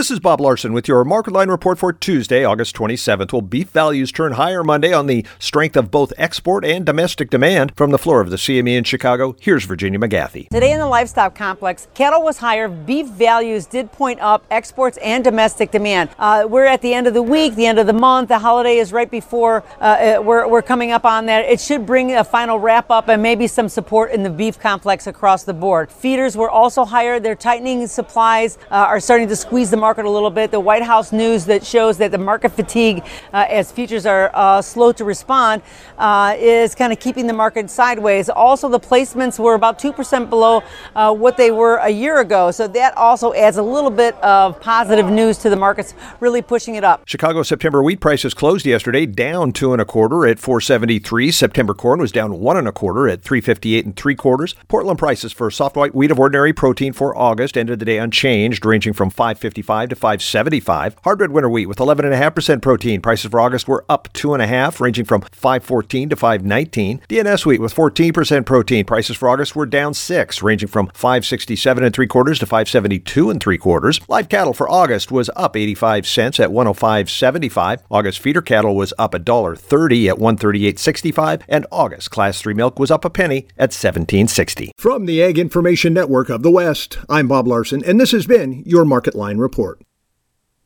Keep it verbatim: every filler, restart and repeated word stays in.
This is Bob Larson with your Market Line report for Tuesday, August twenty-seventh. Well, beef values turn higher Monday on the strength of both export and domestic demand. From the floor of the C M E in Chicago, here's Virginia McGathy. Today in the livestock complex, cattle was higher. Beef values did point up, exports and domestic demand. Uh, we're at the end of the week, the end of the month. The holiday is right before uh, we're, we're coming up on that. It should bring a final wrap up and maybe some support in the beef complex across the board. Feeders were also higher. They're tightening supplies, uh, are starting to squeeze the market a little bit. The White House news that shows that the market fatigue uh, as futures are uh, slow to respond uh, is kind of keeping the market sideways. Also, the placements were about two percent below uh, what they were a year ago. So that also adds a little bit of positive news to the markets, really pushing it up. Chicago September wheat prices closed yesterday down two and a quarter at four seventy-three. September corn was down one and a quarter at three fifty-eight and three quarters. Portland prices for soft white wheat of ordinary protein for August ended the day unchanged, ranging from five fifty-five to five seventy-five. Hard red winter wheat with eleven point five percent protein. Prices for August were up two point five, ranging from five fourteen to five nineteen. D N S wheat with fourteen percent protein. Prices for August were down six, ranging from five sixty-seven and three quarters to five seventy-two and three quarters. Live cattle for August was up eighty-five cents at one oh five seventy-five. August feeder cattle was up one dollar thirty at one thirty-eight sixty-five, and August class three milk was up a penny at seventeen sixty. From the Ag Information Network of the West, I'm Bob Larson, and this has been your Market Line report.